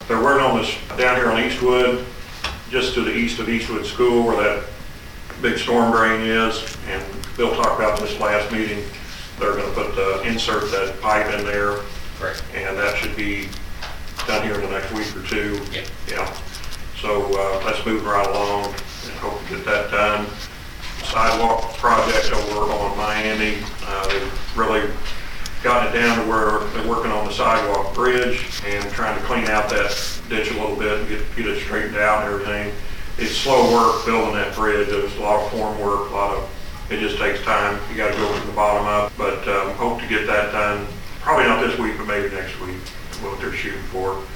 They're working on this down here on Eastwood, just to the east of Eastwood School where that big storm drain is. And Bill talked about this last meeting. They're going to insert that pipe in there. Correct. And that should be done here in the next week or two. Yep. Yeah. So let's move right along and hope to get that done. Sidewalk project over on Miami, they've really gotten it down to where they're working on the sidewalk bridge and trying to clean out that ditch a little bit and get it straightened out and everything. It's slow work building that bridge. There's a lot of form work, it just takes time. You got to go from the bottom up, but hope to get that done. Probably not this week, but maybe next week, what they're shooting for.